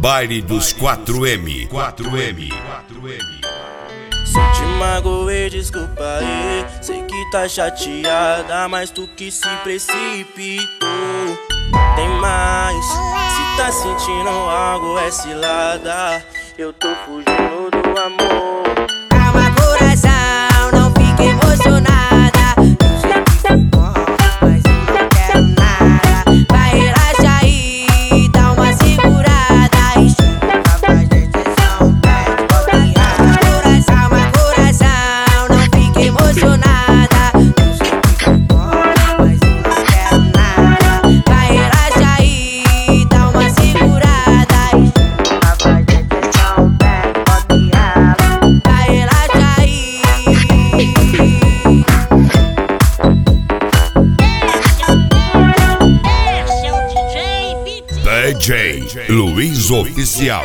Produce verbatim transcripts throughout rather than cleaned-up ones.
Baile dos quatro M. quatro M. Se te magoei, desculpa aí. Sei que tá chateada, mas tu que se precipitou. Tem mais, se tá sentindo algo é cilada. Eu tô fugindo do amor. Calma, coração, não fique emocionada. Eu sei que foi bom, mas eu não quero nada. Vai, relaxa aí, dá uma segurada. Estica capaz de exceção, pede boquinha. Coração, mas coração, não fique emocionada. Eu sei que foi bom, mas eu não quero nada. Vai, relaxa aí, dá uma segurada. Estica capaz de exceção, pede boquinha. Vai, relaxa aí. D J Luiz Oficial.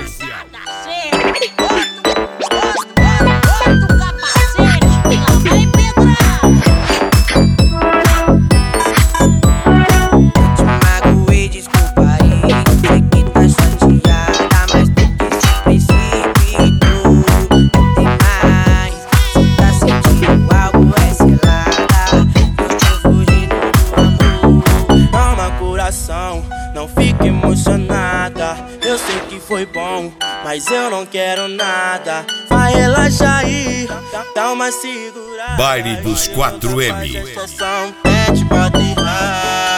Te magoei, desculpa aí. Sei que tá chateada, mas tu que se precipitou. Tem mais, se tá sentindo algo é cilada. Eu tô fugindo do amor. Calma, coração, não fique emocionada. Eu sei que foi bom, mas eu não quero nada. Vai, relaxa aí, dá uma segurada. Baile dos quatro M. Pede, pode errar.